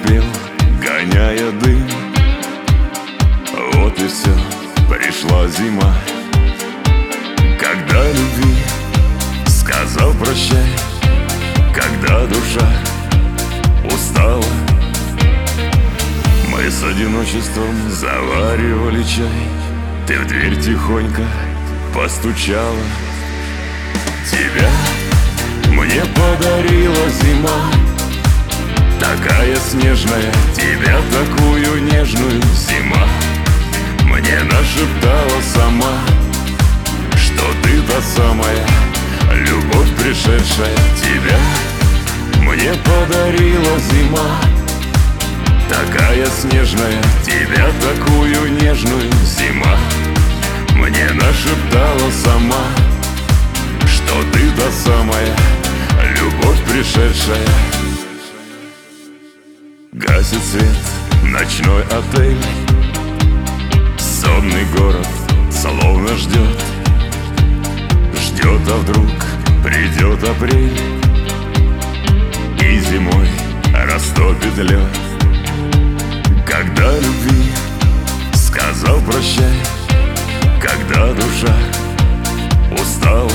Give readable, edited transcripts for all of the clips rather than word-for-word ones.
пел, гоняя дым. Вот и все, пришла зима. Когда любви сказал прощай, когда душа устала, мы с одиночеством заваривали чай. Ты в дверь тихонько постучала. Тебя мне подарила зима, такая снежная, тебя такую нежную. Зима мне нашептала сама, что ты та самая любовь пришедшая. Тебя мне подарила зима, такая снежная, тебя такую нежную. Зима мне нашептала сама, что ты та самая любовь пришедшая. Гасит свет ночной отель, сонный город словно ждет. Ждет, а вдруг придет апрель и зимой растопит лед. Когда любви сказал прощай, когда душа устала,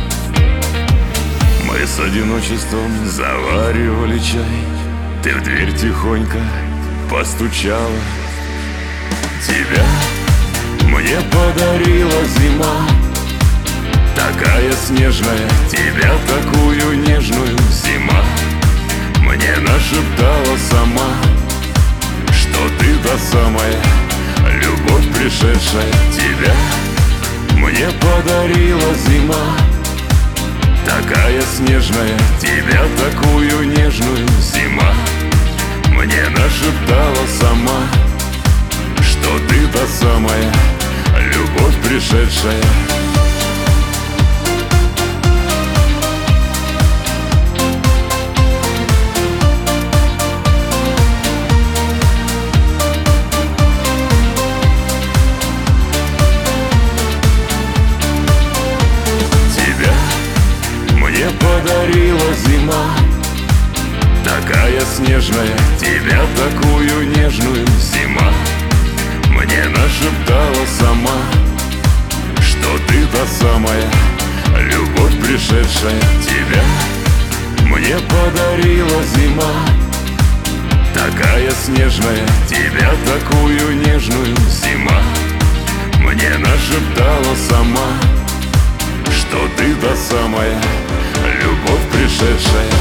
мы с одиночеством заваривали чай. Ты в дверь тихонько постучала. Тебя мне подарила зима, такая снежная, тебя такую нежную. Зима мне нашептала сама, что ты та самая любовь пришедшая. Тебя мне подарила зима, такая снежная, тебя такую нежную. Зима мне нашептала сама, что ты та самая любовь пришедшая. Мне подарила зима, такая снежная, тебя такую нежную. Зима мне нашептала сама, что ты та самая любовь пришедшая. Тебя мне подарила зима, такая снежная, тебя такую нежную. Зима мне нашептала сама, что ты та самая любовь пришедшая.